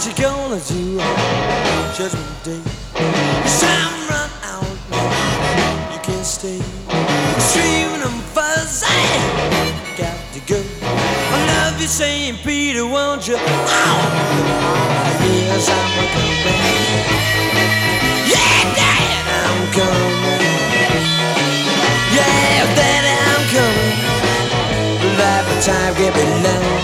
you gonna do on Judgment Day? It's time run out, man. You can't stay. Screaming and fussing, got to go. I love you, St. Peter, won't you? Oh, yes, I'm coming. Yeah, Dad, I'm coming. Yeah, Daddy, I'm coming. Life and time get me long.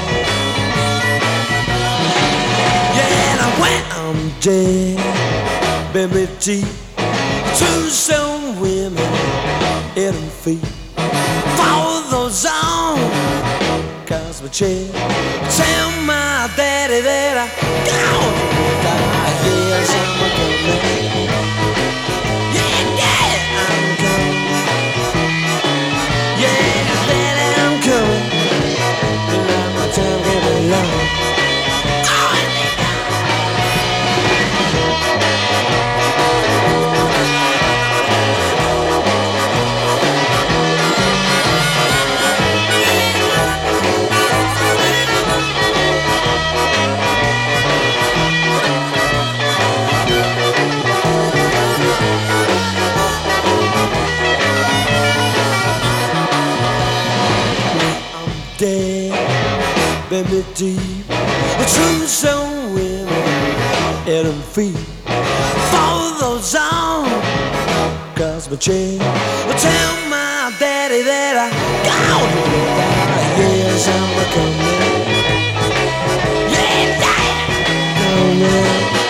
Yeah, and when I'm dead, baby, deep, two stone women, head and feet. Follow those on, cause my chair. Tell my daddy that I gone. Yes, I'm coming. Yeah, Daddy, I'm coming. Yeah, Daddy, I'm coming. Let my time get me long. Dead, baby deep, a true soul women, head and feet. Follow those on, cause my chain. Tell my daddy that I gone. Yes, I'm coming. Yeah, Daddy, coming.